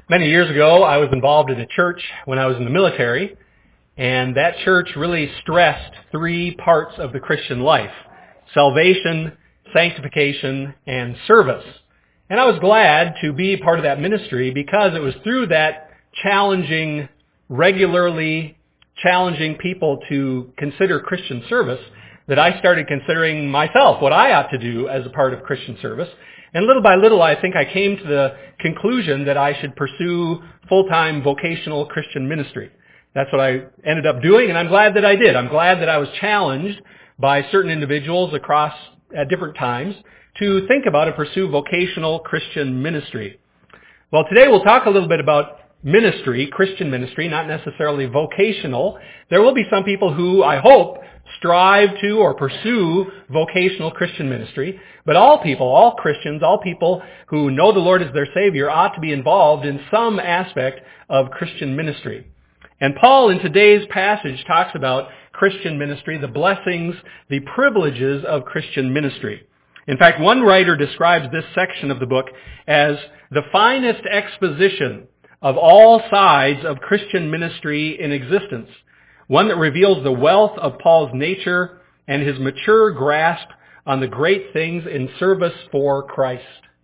Many years ago, I was involved in a church when I was in the military, and that church really stressed three parts of the Christian life: salvation, sanctification, and service. And I was glad to be part of that ministry because it was through that regularly challenging people to consider Christian service that I started considering myself what I ought to do as a part of Christian service. And little by little, I think I came to the conclusion that I should pursue full-time vocational Christian ministry. That's what I ended up doing, and I'm glad that I did. I'm glad that I was challenged by certain individuals at different times to think about and pursue vocational Christian ministry. Well, today we'll talk a little bit about ministry, Christian ministry, not necessarily vocational. There will be some people who, I hope, strive to or pursue vocational Christian ministry, but all people, all Christians, all people who know the Lord as their Savior ought to be involved in some aspect of Christian ministry. And Paul in today's passage talks about Christian ministry, the blessings, the privileges of Christian ministry. In fact, one writer describes this section of the book as the finest exposition of all sides of Christian ministry in existence, one that reveals the wealth of Paul's nature and his mature grasp on the great things in service for Christ.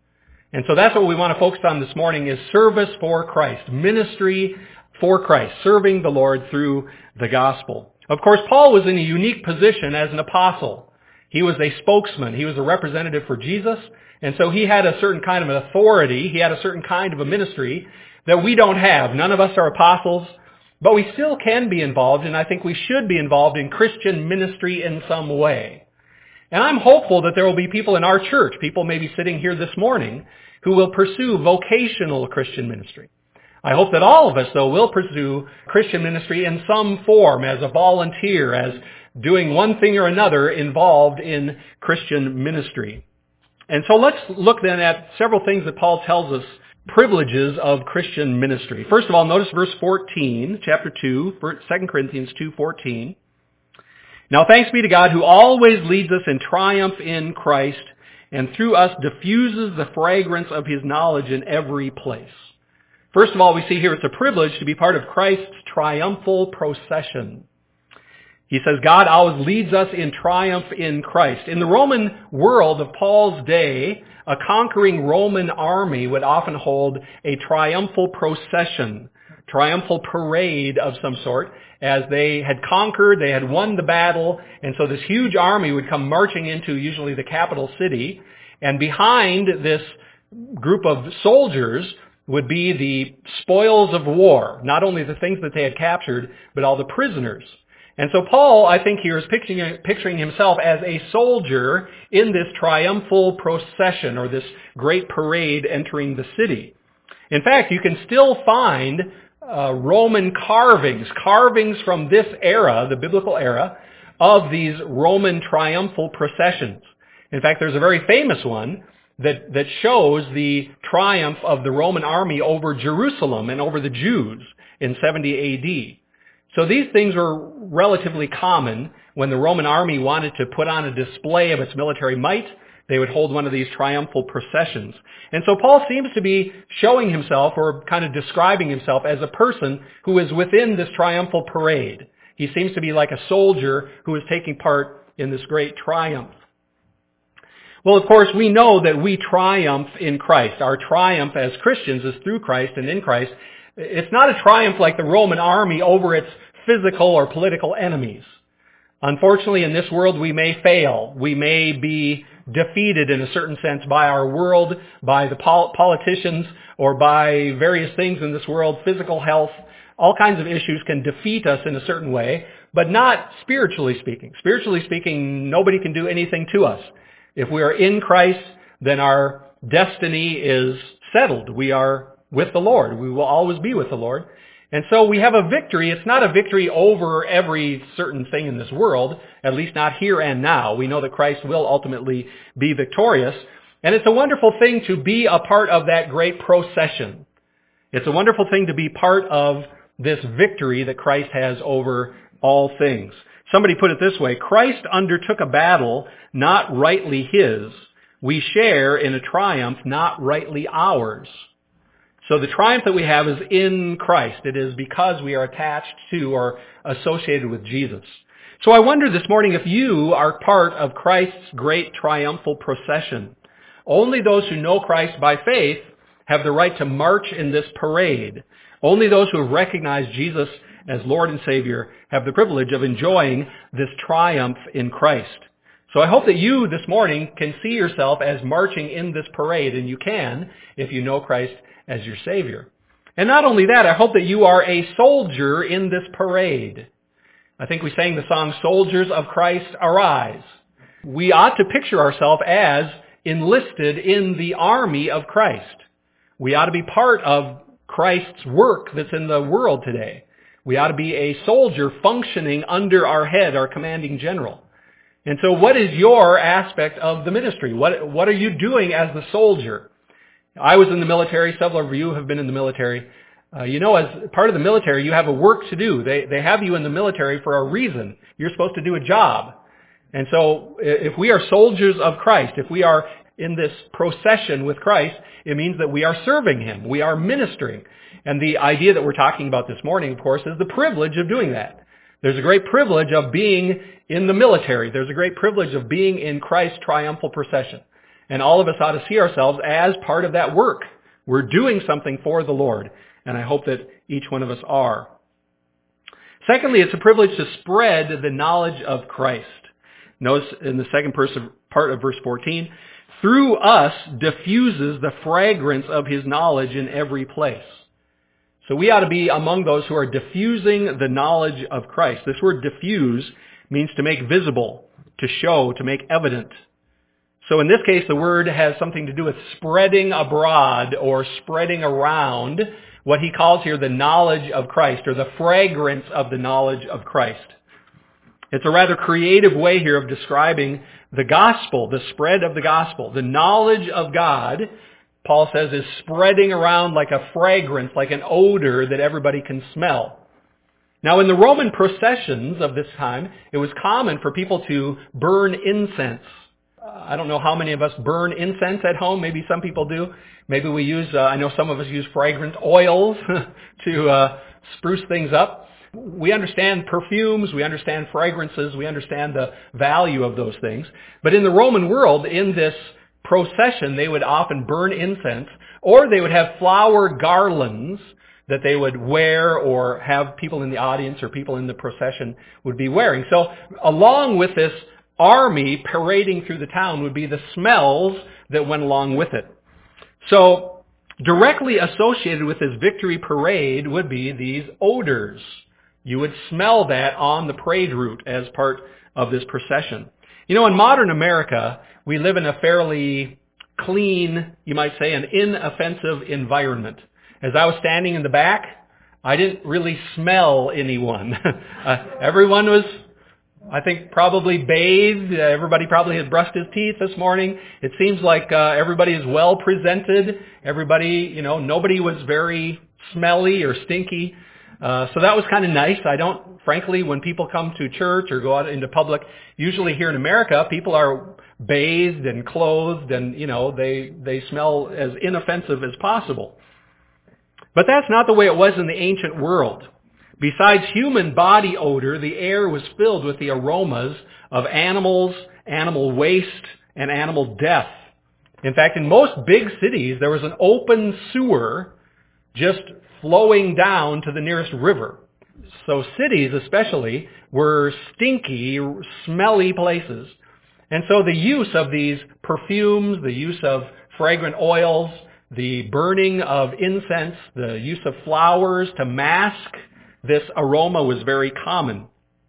And so that's what we want to focus on this morning, is service for Christ, ministry for Christ, serving the Lord through the gospel. Of course, Paul was in a unique position as an apostle. He was a spokesman. He was a representative for Jesus. And so he had a certain kind of an authority. He had a certain kind of a ministry that we don't have. None of us are apostles, but we still can be involved, and I think we should be involved in Christian ministry in some way. And I'm hopeful that there will be people in our church, people maybe sitting here this morning, who will pursue vocational Christian ministry. I hope that all of us, though, will pursue Christian ministry in some form, as a volunteer, as doing one thing or another involved in Christian ministry. And so let's look then at several things that Paul tells us, privileges of Christian ministry. First of all, notice verse 14, chapter 2, 2 Corinthians 2:14. Now thanks be to God who always leads us in triumph in Christ, and through us diffuses the fragrance of his knowledge in every place. First of all, we see here it's a privilege to be part of Christ's triumphal procession. He says God always leads us in triumph in Christ. In the Roman world of Paul's day, a conquering Roman army would often hold a triumphal procession, triumphal parade of some sort, as they had conquered, they had won the battle, and so this huge army would come marching into usually the capital city, and behind this group of soldiers would be the spoils of war, not only the things that they had captured, but all the prisoners. And so Paul, I think here, is picturing himself as a soldier in this triumphal procession, or this great parade entering the city. In fact, you can still find Roman carvings from this era, the biblical era, of these Roman triumphal processions. In fact, there's a very famous one that shows the triumph of the Roman army over Jerusalem and over the Jews in 70 A.D. So these things were relatively common. When the Roman army wanted to put on a display of its military might, they would hold one of these triumphal processions. And so Paul seems to be showing himself, or kind of describing himself, as a person who is within this triumphal parade. He seems to be like a soldier who is taking part in this great triumph. Well, of course, we know that we triumph in Christ. Our triumph as Christians is through Christ and in Christ. It's not a triumph like the Roman army over its physical or political enemies. Unfortunately, in this world, we may fail. We may be defeated in a certain sense by our world, by the politicians, or by various things in this world, physical health. All kinds of issues can defeat us in a certain way, but not spiritually speaking. Spiritually speaking, nobody can do anything to us. If we are in Christ, then our destiny is settled. We are with the Lord. We will always be with the Lord. And so we have a victory. It's not a victory over every certain thing in this world, at least not here and now. We know that Christ will ultimately be victorious. And it's a wonderful thing to be a part of that great procession. It's a wonderful thing to be part of this victory that Christ has over all things. Somebody put it this way: Christ undertook a battle not rightly his. We share in a triumph not rightly ours. So the triumph that we have is in Christ. It is because we are attached to or associated with Jesus. So I wonder this morning if you are part of Christ's great triumphal procession. Only those who know Christ by faith have the right to march in this parade. Only those who have recognized Jesus as Lord and Savior have the privilege of enjoying this triumph in Christ. So I hope that you this morning can see yourself as marching in this parade, and you can if you know Christ as your Savior. And not only that, I hope that you are a soldier in this parade. I think we sang the song, Soldiers of Christ Arise. We ought to picture ourselves as enlisted in the army of Christ. We ought to be part of Christ's work that's in the world today. We ought to be a soldier functioning under our head, our commanding general. And so what is your aspect of the ministry? What are you doing as the soldier? I was in the military. Several of you have been in the military. As part of the military, you have a work to do. They have you in the military for a reason. You're supposed to do a job. And so if we are soldiers of Christ, if we are in this procession with Christ, it means that we are serving Him. We are ministering. And the idea that we're talking about this morning, of course, is the privilege of doing that. There's a great privilege of being in the military. There's a great privilege of being in Christ's triumphal procession. And all of us ought to see ourselves as part of that work. We're doing something for the Lord. And I hope that each one of us are. Secondly, it's a privilege to spread the knowledge of Christ. Notice in the second part of verse 14, through us diffuses the fragrance of His knowledge in every place. So we ought to be among those who are diffusing the knowledge of Christ. This word diffuse means to make visible, to show, to make evident. So in this case, the word has something to do with spreading abroad or spreading around what he calls here the knowledge of Christ, or the fragrance of the knowledge of Christ. It's a rather creative way here of describing the gospel, the spread of the gospel. The knowledge of God, Paul says, is spreading around like a fragrance, like an odor that everybody can smell. Now, in the Roman processions of this time, it was common for people to burn incense. I don't know how many of us burn incense at home. Maybe some people do. Maybe we use, I know some of us use fragrant oils to spruce things up. We understand perfumes, we understand fragrances, we understand the value of those things. But in the Roman world, in this procession, they would often burn incense, or they would have flower garlands that they would wear, or have people in the audience or people in the procession would be wearing. So along with this army parading through the town would be the smells that went along with it. So directly associated with this victory parade would be these odors. You would smell that on the parade route as part of this procession. You know, in modern America, we live in a fairly clean, you might say, an inoffensive environment. As I was standing in the back, I didn't really smell anyone. Everyone was, I think, probably bathed. Everybody probably had brushed his teeth this morning. It seems like everybody is well presented. Everybody, nobody was very smelly or stinky. So that was kind of nice. Frankly, when people come to church or go out into public, usually here in America, people are bathed and clothed and, they smell as inoffensive as possible. But that's not the way it was in the ancient world. Besides human body odor, the air was filled with the aromas of animals, animal waste, and animal death. In fact, in most big cities, there was an open sewer just flowing down to the nearest river. So cities especially were stinky, smelly places. And so the use of these perfumes, the use of fragrant oils, the burning of incense, the use of flowers to mask this aroma was very common.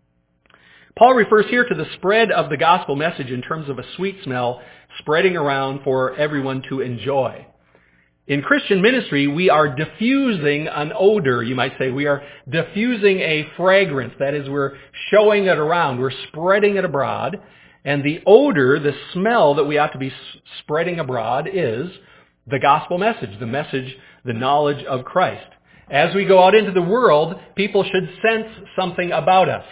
Paul refers here to the spread of the gospel message in terms of a sweet smell spreading around for everyone to enjoy. In Christian ministry, we are diffusing an odor, you might say. We are diffusing a fragrance. That is, we're showing it around. We're spreading it abroad. And the odor, the smell that we ought to be spreading abroad is the gospel message, the knowledge of Christ. As we go out into the world, people should sense something about us.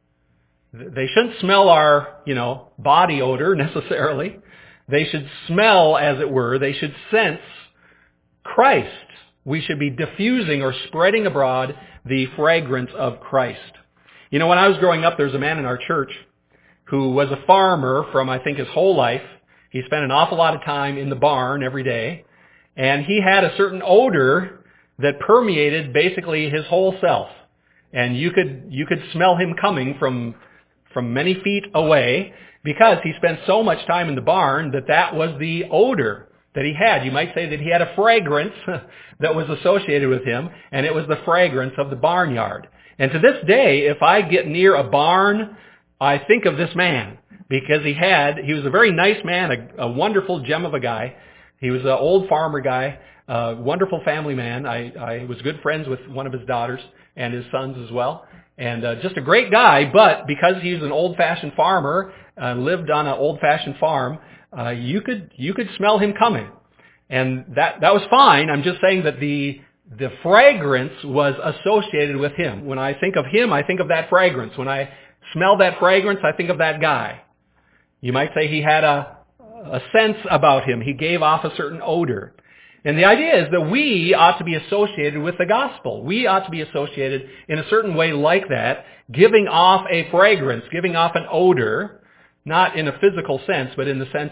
They shouldn't smell our, body odor necessarily. They should smell, as it were. They should sense Christ we should be diffusing or spreading abroad the fragrance of Christ. You know, when I was growing up, there was a man in our church who was a farmer from, I think, his whole life. He spent an awful lot of time in the barn every day. And he had a certain odor that permeated basically his whole self. And you could smell him coming from many feet away because he spent so much time in the barn that was the odor that he had. You might say that he had a fragrance that was associated with him, and it was the fragrance of the barnyard. And to this day, if I get near a barn, I think of this man because he was a very nice man, a wonderful gem of a guy. He was an old farmer guy, a wonderful family man. I was good friends with one of his daughters and his sons as well. And just a great guy, but because he was an old-fashioned farmer, lived on an old-fashioned farm, you could smell him coming. And that was fine. I'm just saying that the fragrance was associated with him. When I think of him, I think of that fragrance. When I smell that fragrance, I think of that guy. You might say he had a sense about him. He gave off a certain odor. And the idea is that we ought to be associated with the gospel. We ought to be associated in a certain way like that, giving off a fragrance, giving off an odor, not in a physical sense, but in the sense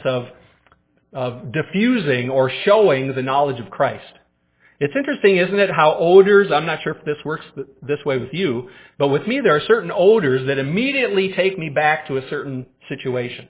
of diffusing or showing the knowledge of Christ. It's interesting, isn't it, how odors, I'm not sure if this works this way with you, but with me there are certain odors that immediately take me back to a certain situation.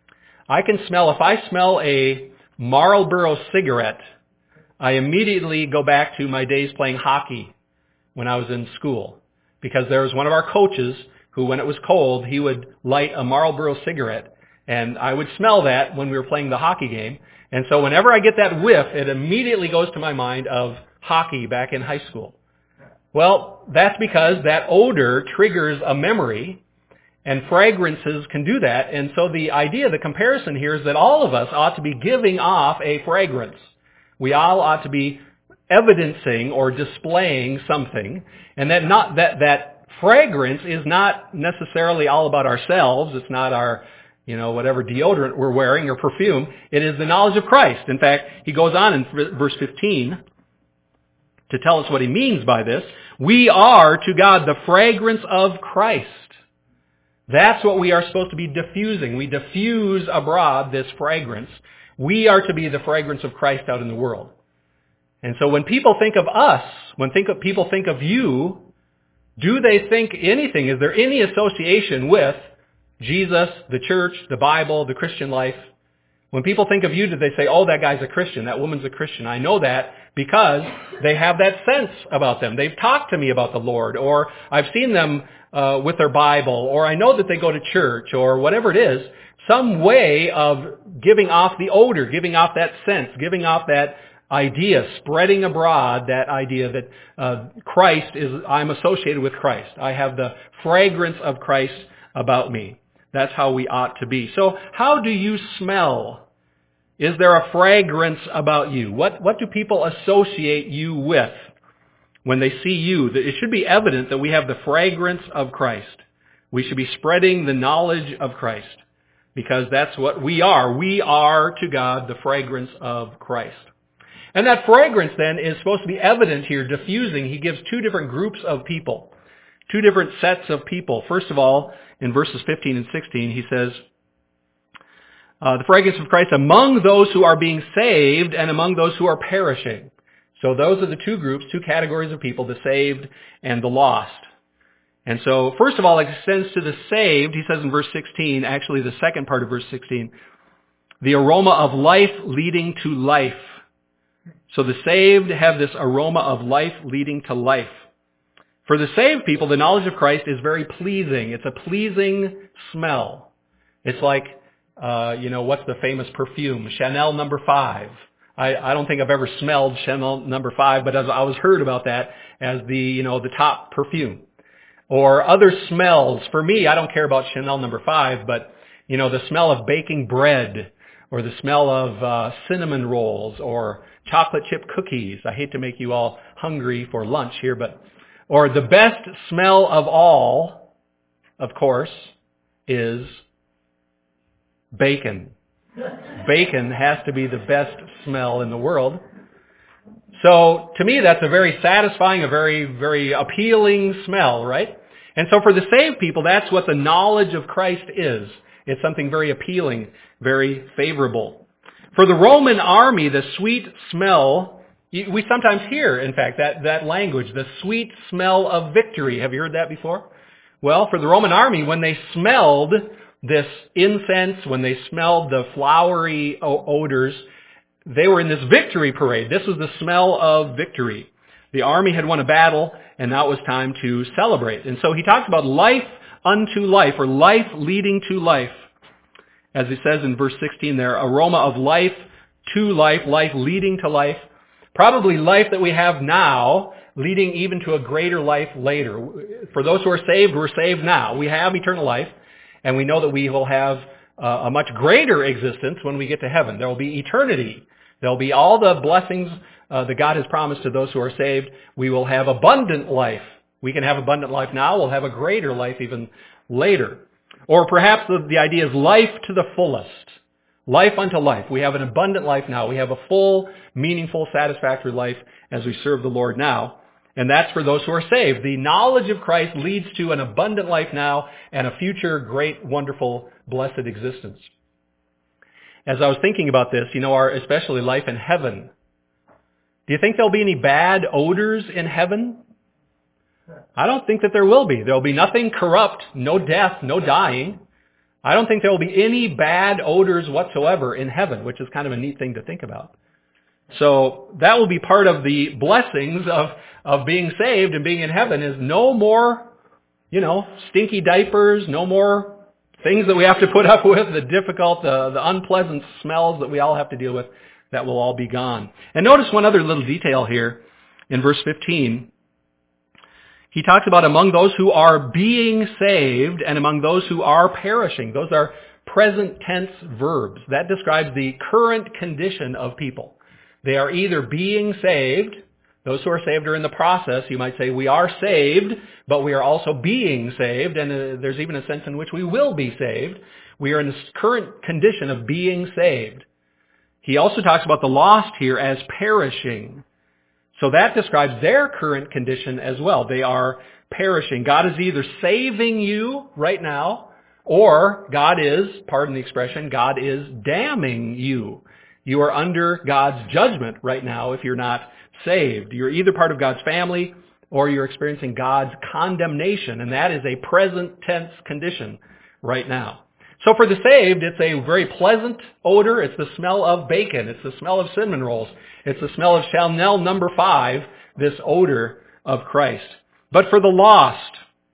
If I smell a Marlboro cigarette, I immediately go back to my days playing hockey when I was in school. Because there was one of our coaches who, when it was cold, he would light a Marlboro cigarette. And I would smell that when we were playing the hockey game. And so whenever I get that whiff, it immediately goes to my mind of hockey back in high school. Well, that's because that odor triggers a memory, and fragrances can do that. And so the comparison here is that all of us ought to be giving off a fragrance. We all ought to be evidencing or displaying something, and that fragrance is not necessarily all about ourselves. It's not our, whatever deodorant we're wearing or perfume. It is the knowledge of Christ. In fact, he goes on in verse 15 to tell us what he means by this. We are to God the fragrance of Christ. That's what we are supposed to be diffusing. We diffuse abroad this fragrance. We are to be the fragrance of Christ out in the world. And so when people think of us, people think of you, do they think anything? Is there any association with Jesus, the church, the Bible, the Christian life? When people think of you, do they say, oh, that guy's a Christian, that woman's a Christian? I know that because they have that sense about them. They've talked to me about the Lord, or I've seen them with their Bible, or I know that they go to church, or whatever it is, some way of giving off the odor, giving off that sense, giving off that idea, spreading abroad that idea that I'm associated with Christ. I have the fragrance of Christ about me. That's how we ought to be. So how do you smell? Is there a fragrance about you? What do people associate you with when they see you? It should be evident that we have the fragrance of Christ. We should be spreading the knowledge of Christ because that's what we are. We are to God the fragrance of Christ. And that fragrance then is supposed to be evident here, diffusing. He gives two different groups of people, two different sets of people. First of all, in verses 15 and 16, he says, the fragrance of Christ among those who are being saved and among those who are perishing. So those are the two groups, two categories of people, the saved and the lost. And so, first of all, it extends to the saved. He says in verse 16, actually the second part of verse 16, the aroma of life leading to life. So the saved have this aroma of life leading to life. For the saved people, the knowledge of Christ is very pleasing. It's a pleasing smell. It's like, what's the famous perfume? Chanel No. 5. I don't think I've ever smelled Chanel No. 5, but I was heard about that as the top perfume. Or other smells. For me, I don't care about Chanel No. 5, but, the smell of baking bread, or the smell of cinnamon rolls, or chocolate chip cookies. I hate to make you all hungry for lunch here, or the best smell of all, of course, is bacon. Bacon has to be the best smell in the world. So to me, that's a very satisfying, a very, very appealing smell, right? And so for the saved people, that's what the knowledge of Christ is. It's something very appealing, very favorable. For the Roman army, the sweet smell, we sometimes hear, in fact, that language, the sweet smell of victory. Have you heard that before? Well, for the Roman army, when they smelled this incense, when they smelled the flowery odors, they were in this victory parade. This was the smell of victory. The army had won a battle, and now it was time to celebrate. And so he talks about life unto life, or life leading to life. As he says in verse 16 there, aroma of life to life, life leading to life. Probably life that we have now, leading even to a greater life later. For those who are saved, we're saved now. We have eternal life, and we know that we will have a much greater existence when we get to heaven. There will be eternity. There will be all the blessings that God has promised to those who are saved. We will have abundant life. We can have abundant life now. We'll have a greater life even later. Or perhaps the idea is life to the fullest. Life unto life. We have an abundant life now. We have a full, meaningful, satisfactory life as we serve the Lord now. And that's for those who are saved. The knowledge of Christ leads to an abundant life now and a future great, wonderful, blessed existence. As I was thinking about this, our especially life in heaven, do you think there'll be any bad odors in heaven? I don't think that there will be. There will be nothing corrupt, no death, no dying. I don't think there will be any bad odors whatsoever in heaven, which is kind of a neat thing to think about. So that will be part of the blessings of being saved and being in heaven, is no more, stinky diapers, no more things that we have to put up with, the difficult, the unpleasant smells that we all have to deal with. That will all be gone. And notice one other little detail here in verse 15. He talks about among those who are being saved and among those who are perishing. Those are present tense verbs. That describes the current condition of people. They are either being saved. Those who are saved are in the process. You might say we are saved, but we are also being saved. And there's even a sense in which we will be saved. We are in this current condition of being saved. He also talks about the lost here as perishing. So that describes their current condition as well. They are perishing. God is either saving you right now, or God is, pardon the expression, God is damning you. You are under God's judgment right now if you're not saved. You're either part of God's family, or you're experiencing God's condemnation, and that is a present tense condition right now. So for the saved, it's a very pleasant odor. It's the smell of bacon. It's the smell of cinnamon rolls. It's the smell of Chanel No. 5, this odor of Christ. But for the lost,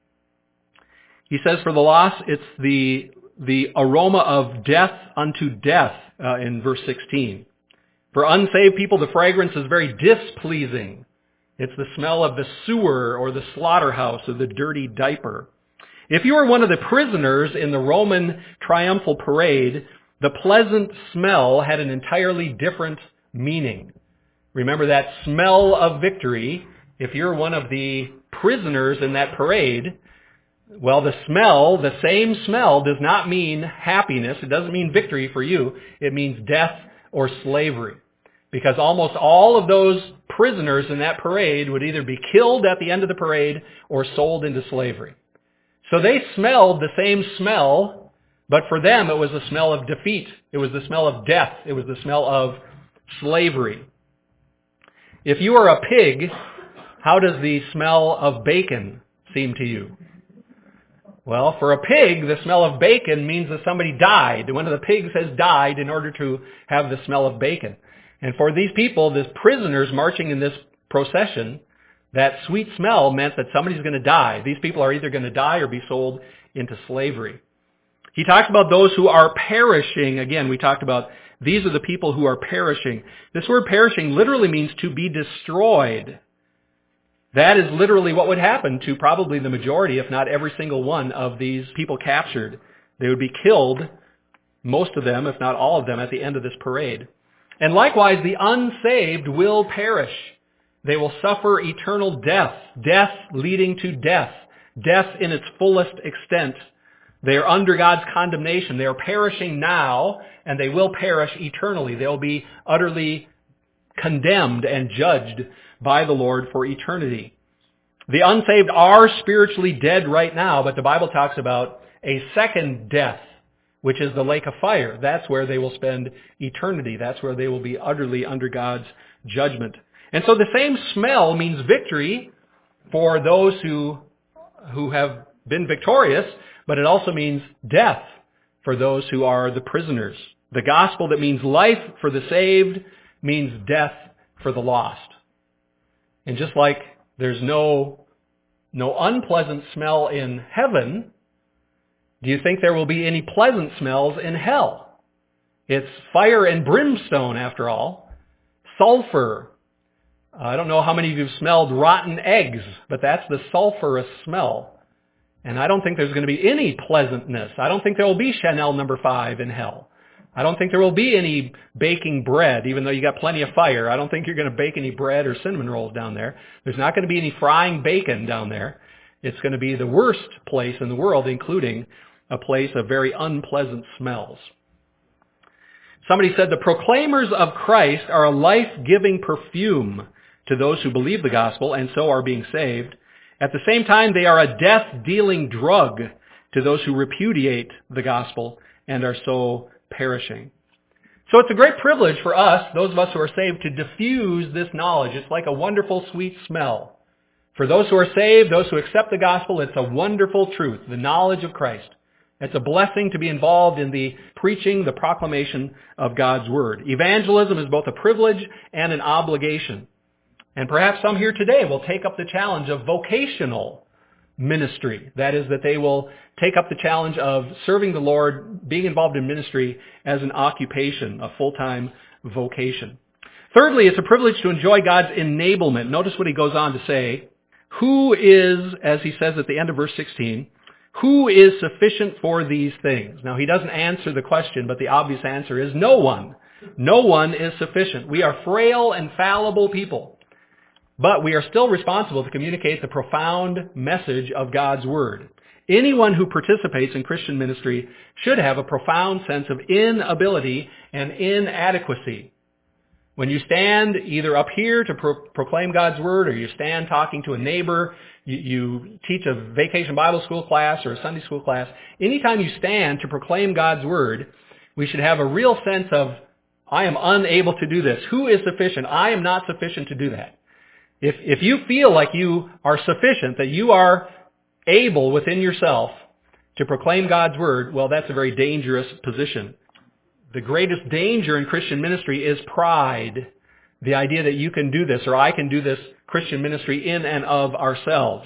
he says for the lost, it's the aroma of death unto death in verse 16. For unsaved people, the fragrance is very displeasing. It's the smell of the sewer or the slaughterhouse or the dirty diaper. If you were one of the prisoners in the Roman triumphal parade, the pleasant smell had an entirely different meaning. Remember that smell of victory. If you're one of the prisoners in that parade, well, the same smell does not mean happiness. It doesn't mean victory for you. It means death or slavery. Because almost all of those prisoners in that parade would either be killed at the end of the parade or sold into slavery. So they smelled the same smell, but for them it was the smell of defeat. It was the smell of death. It was the smell of slavery. If you are a pig, how does the smell of bacon seem to you? Well, for a pig, the smell of bacon means that somebody died. One of the pigs has died in order to have the smell of bacon. And for these people, these prisoners marching in this procession, that sweet smell meant that somebody's going to die. These people are either going to die or be sold into slavery. He talks about those who are perishing. Again, we talked about these are the people who are perishing. This word perishing literally means to be destroyed. That is literally what would happen to probably the majority, if not every single one of these people captured. They would be killed, most of them, if not all of them, at the end of this parade. And likewise, the unsaved will perish. They will suffer eternal death, death leading to death, death in its fullest extent. They are under God's condemnation. They are perishing now, and they will perish eternally. They will be utterly condemned and judged by the Lord for eternity. The unsaved are spiritually dead right now, but the Bible talks about a second death, which is the lake of fire. That's where they will spend eternity. That's where they will be utterly under God's judgment. And so the same smell means victory for those who have been victorious, but it also means death for those who are the prisoners. The gospel that means life for the saved means death for the lost. And just like there's no unpleasant smell in heaven, do you think there will be any pleasant smells in hell? It's fire and brimstone, after all. Sulfur. I don't know how many of you have smelled rotten eggs, but that's the sulfurous smell. And I don't think there's going to be any pleasantness. I don't think there will be Chanel No. 5 in hell. I don't think there will be any baking bread, even though you got plenty of fire. I don't think you're going to bake any bread or cinnamon rolls down there. There's not going to be any frying bacon down there. It's going to be the worst place in the world, including a place of very unpleasant smells. Somebody said the proclaimers of Christ are a life-giving perfume to those who believe the gospel and so are being saved. At the same time, they are a death-dealing drug to those who repudiate the gospel and are so perishing. So it's a great privilege for us, those of us who are saved, to diffuse this knowledge. It's like a wonderful, sweet smell. For those who are saved, those who accept the gospel, it's a wonderful truth, the knowledge of Christ. It's a blessing to be involved in the preaching, the proclamation of God's word. Evangelism is both a privilege and an obligation. And perhaps some here today will take up the challenge of vocational ministry. That is, that they will take up the challenge of serving the Lord, being involved in ministry as an occupation, a full-time vocation. Thirdly, it's a privilege to enjoy God's enablement. Notice what he goes on to say. Who is, as he says at the end of verse 16, who is sufficient for these things? Now, he doesn't answer the question, but the obvious answer is no one. No one is sufficient. We are frail and fallible people. But we are still responsible to communicate the profound message of God's word. Anyone who participates in Christian ministry should have a profound sense of inability and inadequacy. When you stand either up here to proclaim God's word, or you stand talking to a neighbor, you teach a vacation Bible school class or a Sunday school class, anytime you stand to proclaim God's word, we should have a real sense of, I am unable to do this. Who is sufficient? I am not sufficient to do that. If you feel like you are sufficient, that you are able within yourself to proclaim God's word, well, that's a very dangerous position. The greatest danger in Christian ministry is pride. The idea that you can do this, or I can do this Christian ministry in and of ourselves.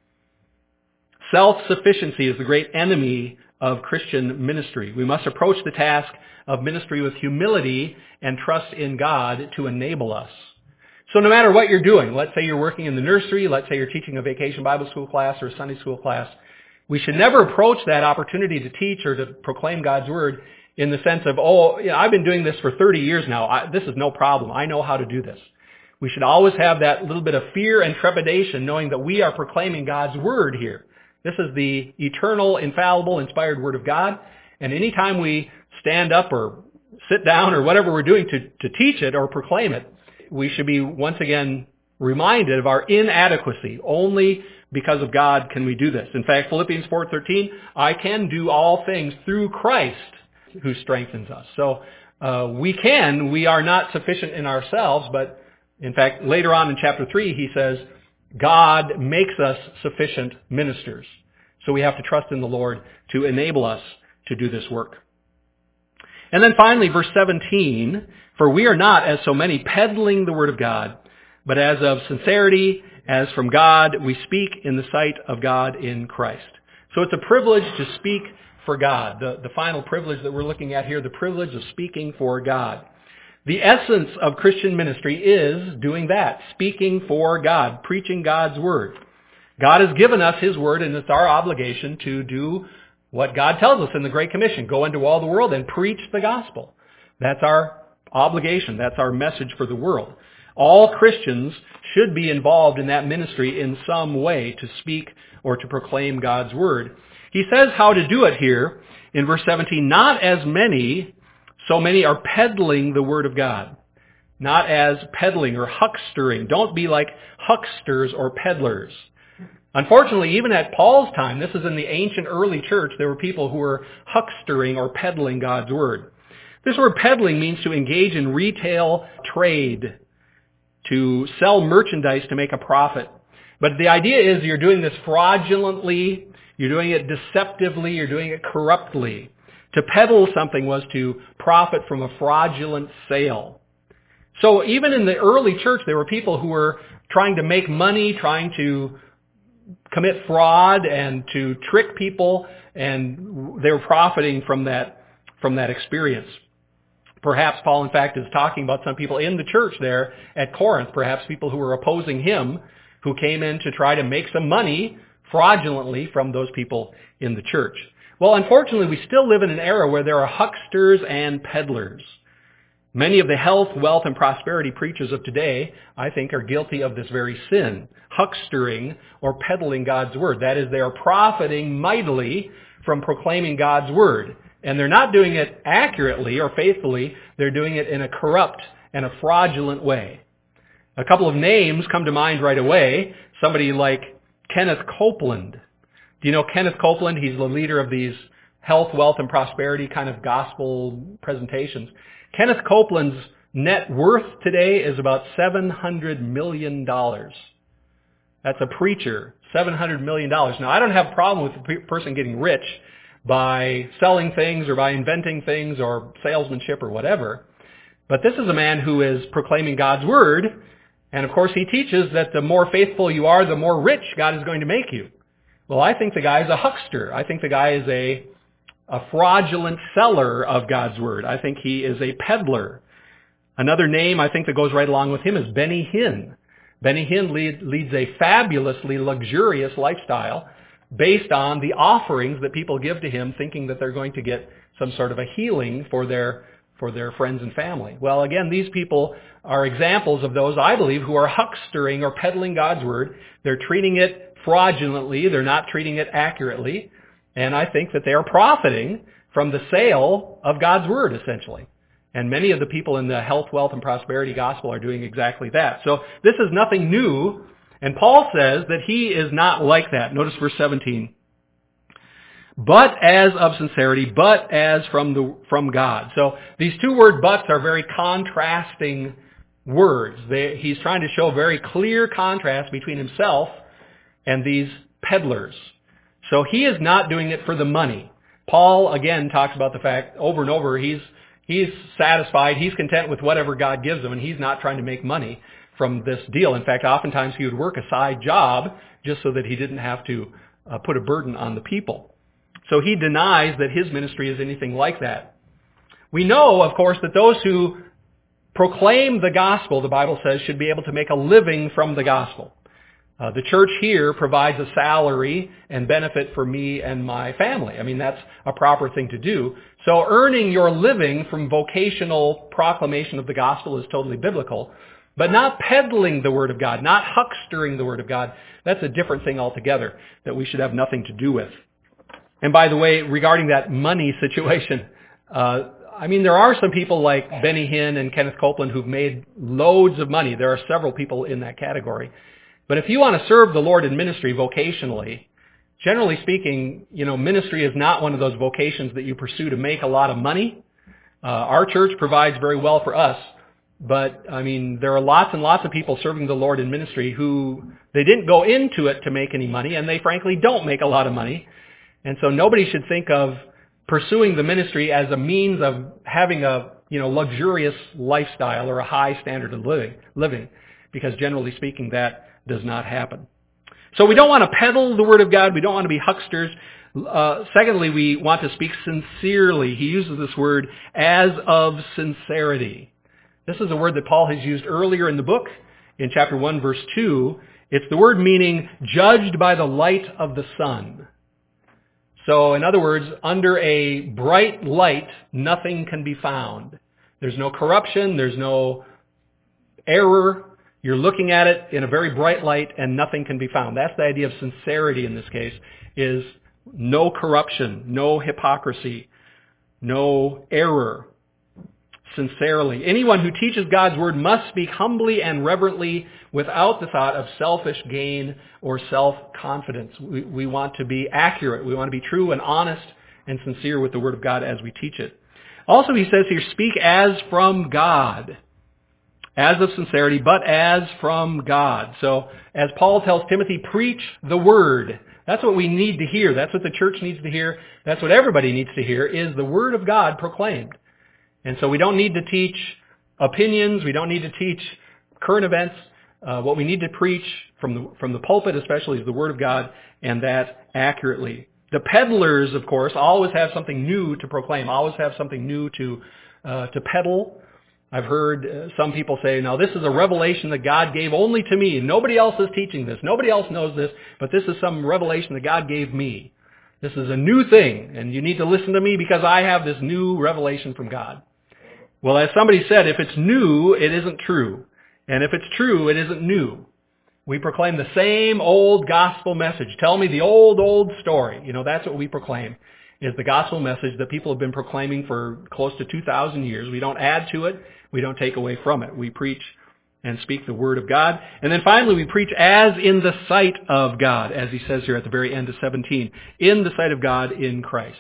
Self-sufficiency is the great enemy of Christian ministry. We must approach the task of ministry with humility and trust in God to enable us. So no matter what you're doing, let's say you're working in the nursery, let's say you're teaching a vacation Bible school class or a Sunday school class, we should never approach that opportunity to teach or to proclaim God's word in the sense of, I've been doing this for 30 years now. This is no problem. I know how to do this. We should always have that little bit of fear and trepidation, knowing that we are proclaiming God's word here. This is the eternal, infallible, inspired word of God. And anytime we stand up or sit down or whatever we're doing to teach it or proclaim it, we should be once again reminded of our inadequacy. Only because of God can we do this. In fact, Philippians 4:13, I can do all things through Christ who strengthens us. So we are not sufficient in ourselves, but in fact, later on in chapter 3, he says, God makes us sufficient ministers. So we have to trust in the Lord to enable us to do this work. And then finally, verse 17, for we are not, as so many, peddling the word of God, but as of sincerity, as from God, we speak in the sight of God in Christ. So it's a privilege to speak for God. The final privilege that we're looking at here, the privilege of speaking for God. The essence of Christian ministry is doing that, speaking for God, preaching God's word. God has given us his word, and it's our obligation to do what God tells us in the Great Commission. Go into all the world and preach the gospel. That's our obligation. That's our message for the world. All Christians should be involved in that ministry in some way to speak or to proclaim God's word. He says how to do it here in verse 17, not as many, so many are peddling the word of God. not as peddling or huckstering. Don't be like hucksters or peddlers. Unfortunately, even at Paul's time, this is in the ancient early church, there were people who were huckstering or peddling God's word. This word peddling means to engage in retail trade, to sell merchandise to make a profit. But the idea is you're doing this fraudulently, you're doing it deceptively, you're doing it corruptly. To peddle something was to profit from a fraudulent sale. So even in the early church, there were people who were trying to make money, trying to commit fraud and to trick people, and they were profiting from that experience. Perhaps Paul, in fact, is talking about some people in the church there at Corinth, perhaps people who were opposing him, who came in to try to make some money fraudulently from those people in the church. Well, unfortunately, we still live in an era where there are hucksters and peddlers. Many of the health, wealth, and prosperity preachers of today, I think, are guilty of this very sin, huckstering or peddling God's word. That is, they are profiting mightily from proclaiming God's word. And they're not doing it accurately or faithfully. They're doing it in a corrupt and a fraudulent way. A couple of names come to mind right away. Somebody like Kenneth Copeland. Do you know Kenneth Copeland? He's the leader of these health, wealth, and prosperity kind of gospel presentations. Kenneth Copeland's net worth today is about $700 million. That's a preacher, $700 million. Now, I don't have a problem with a person getting rich by selling things or by inventing things or salesmanship or whatever. But this is a man who is proclaiming God's word. And of course, he teaches that the more faithful you are, the more rich God is going to make you. Well, I think the guy is a huckster. I think the guy is a fraudulent seller of God's word. I think he is a peddler. Another name I think that goes right along with him is Benny Hinn. Benny Hinn leads a fabulously luxurious lifestyle based on the offerings that people give to him, thinking that they're going to get some sort of a healing for their friends and family. Well, again, these people are examples of those, I believe, who are huckstering or peddling God's word. They're treating it fraudulently. They're not treating it accurately. And I think that they are profiting from the sale of God's word, essentially. And many of the people in the health, wealth, and prosperity gospel are doing exactly that. So this is nothing new. And Paul says that he is not like that. Notice verse 17. But as of sincerity, but as from God. So these two word buts are very contrasting words. He's trying to show very clear contrast between himself and these peddlers. So he is not doing it for the money. Paul, again, talks about the fact over and over he's satisfied, he's content with whatever God gives him, and he's not trying to make money from this deal. In fact, oftentimes he would work a side job just so that he didn't have to put a burden on the people. So he denies that his ministry is anything like that. We know, of course, that those who proclaim the gospel, the Bible says, should be able to make a living from the gospel. The church here provides a salary and benefit for me and my family. I mean, that's a proper thing to do. So earning your living from vocational proclamation of the gospel is totally biblical. But not peddling the word of God, not huckstering the word of God, that's a different thing altogether that we should have nothing to do with. And by the way, regarding that money situation, there are some people like Benny Hinn and Kenneth Copeland who've made loads of money. There are several people in that category. But if you want to serve the Lord in ministry vocationally, generally speaking, ministry is not one of those vocations that you pursue to make a lot of money. Our church provides very well for us. But, there are lots and lots of people serving the Lord in ministry who, they didn't go into it to make any money, and they frankly don't make a lot of money. And so nobody should think of pursuing the ministry as a means of having a, luxurious lifestyle or a high standard of living, because generally speaking, that does not happen. So we don't want to peddle the word of God. We don't want to be hucksters. Secondly, we want to speak sincerely. He uses this word, as of sincerity. This is a word that Paul has used earlier in the book, in chapter 1, verse 2. It's the word meaning judged by the light of the sun. So, in other words, under a bright light, nothing can be found. There's no corruption. There's no error. You're looking at it in a very bright light and nothing can be found. That's the idea of sincerity in this case, is no corruption, no hypocrisy, no error. sincerely. Anyone who teaches God's word must speak humbly and reverently without the thought of selfish gain or self-confidence. We want to be accurate. We want to be true and honest and sincere with the word of God as we teach it. Also, he says here, speak as from God, as of sincerity, but as from God. So, as Paul tells Timothy, preach the word. That's what we need to hear. That's what the church needs to hear. That's what everybody needs to hear, is the word of God proclaimed. And so we don't need to teach opinions. We don't need to teach current events. What we need to preach from the pulpit especially is the word of God, and that accurately. The peddlers, of course, always have something new to proclaim, always have something new to peddle. I've heard some people say, now this is a revelation that God gave only to me. Nobody else is teaching this. Nobody else knows this, but this is some revelation that God gave me. This is a new thing, and you need to listen to me because I have this new revelation from God. Well, as somebody said, if it's new, it isn't true. And if it's true, it isn't new. We proclaim the same old gospel message. Tell me the old story. That's what we proclaim, is the gospel message that people have been proclaiming for close to 2,000 years. We don't add to it. We don't take away from it. We preach and speak the word of God. And then finally, we preach as in the sight of God, as he says here at the very end of 17, in the sight of God in Christ.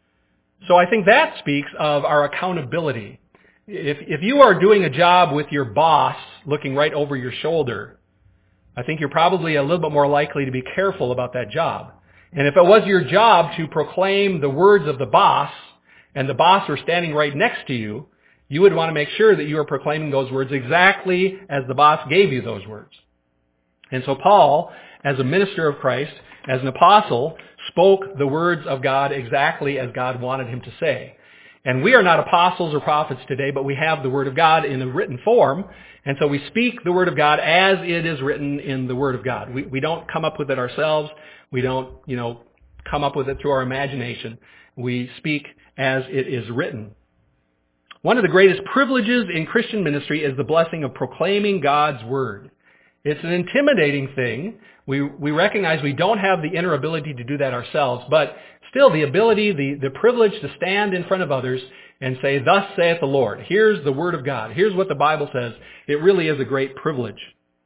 So I think that speaks of our accountability. If you are doing a job with your boss looking right over your shoulder, I think you're probably a little bit more likely to be careful about that job. And if it was your job to proclaim the words of the boss, and the boss were standing right next to you, you would want to make sure that you are proclaiming those words exactly as the boss gave you those words. And so Paul, as a minister of Christ, as an apostle, spoke the words of God exactly as God wanted him to say. And we are not apostles or prophets today, but we have the Word of God in a written form. And so we speak the Word of God as it is written in the Word of God. We don't come up with it ourselves. We don't, come up with it through our imagination. We speak as it is written. One of the greatest privileges in Christian ministry is the blessing of proclaiming God's Word. It's an intimidating thing. We recognize we don't have the inner ability to do that ourselves, but still the ability, the privilege to stand in front of others and say, thus saith the Lord. Here's the Word of God. Here's what the Bible says. It really is a great privilege.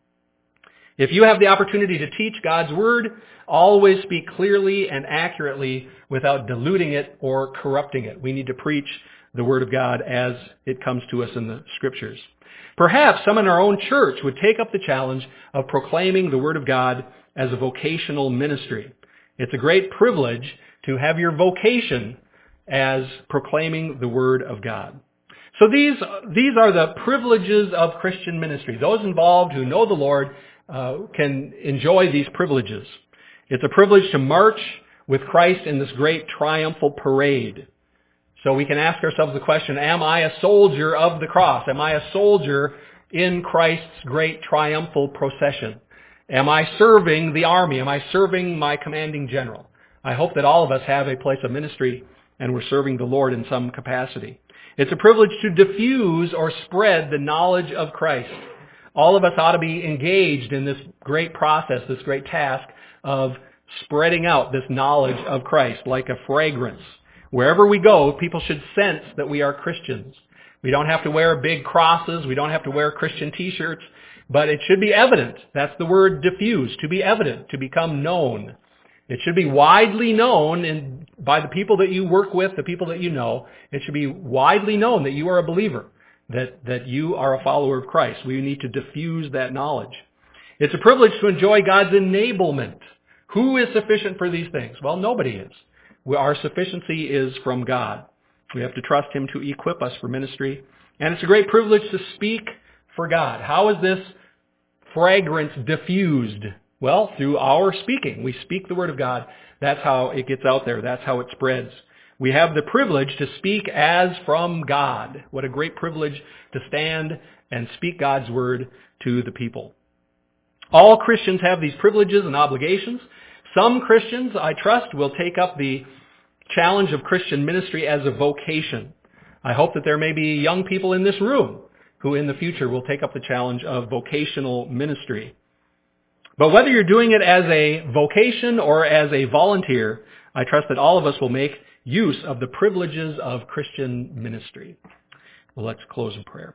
If you have the opportunity to teach God's Word, always speak clearly and accurately without diluting it or corrupting it. We need to preach the Word of God as it comes to us in the Scriptures. Perhaps some in our own church would take up the challenge of proclaiming the Word of God as a vocational ministry. It's a great privilege to have your vocation as proclaiming the Word of God. So these are the privileges of Christian ministry. Those involved who know the Lord can enjoy these privileges. It's a privilege to march with Christ in this great triumphal parade. So we can ask ourselves the question, am I a soldier of the cross? Am I a soldier in Christ's great triumphal procession? Am I serving the army? Am I serving my commanding general? I hope that all of us have a place of ministry and we're serving the Lord in some capacity. It's a privilege to diffuse or spread the knowledge of Christ. All of us ought to be engaged in this great process, this great task of spreading out this knowledge of Christ like a fragrance. Wherever we go, people should sense that we are Christians. We don't have to wear big crosses. We don't have to wear Christian t-shirts, but it should be evident. That's the word diffuse, to be evident, to become known. It should be widely known by the people that you work with, the people that you know. It should be widely known that you are a believer, that you are a follower of Christ. We need to diffuse that knowledge. It's a privilege to enjoy God's enablement. Who is sufficient for these things? Well, nobody is. Our sufficiency is from God. We have to trust Him to equip us for ministry. And it's a great privilege to speak for God. How is this fragrance diffused? Well, through our speaking. We speak the Word of God. That's how it gets out there. That's how it spreads. We have the privilege to speak as from God. What a great privilege to stand and speak God's Word to the people. All Christians have these privileges and obligations. Some Christians, I trust, will take up the challenge of Christian ministry as a vocation. I hope that there may be young people in this room who in the future will take up the challenge of vocational ministry. But whether you're doing it as a vocation or as a volunteer, I trust that all of us will make use of the privileges of Christian ministry. Well, let's close in prayer.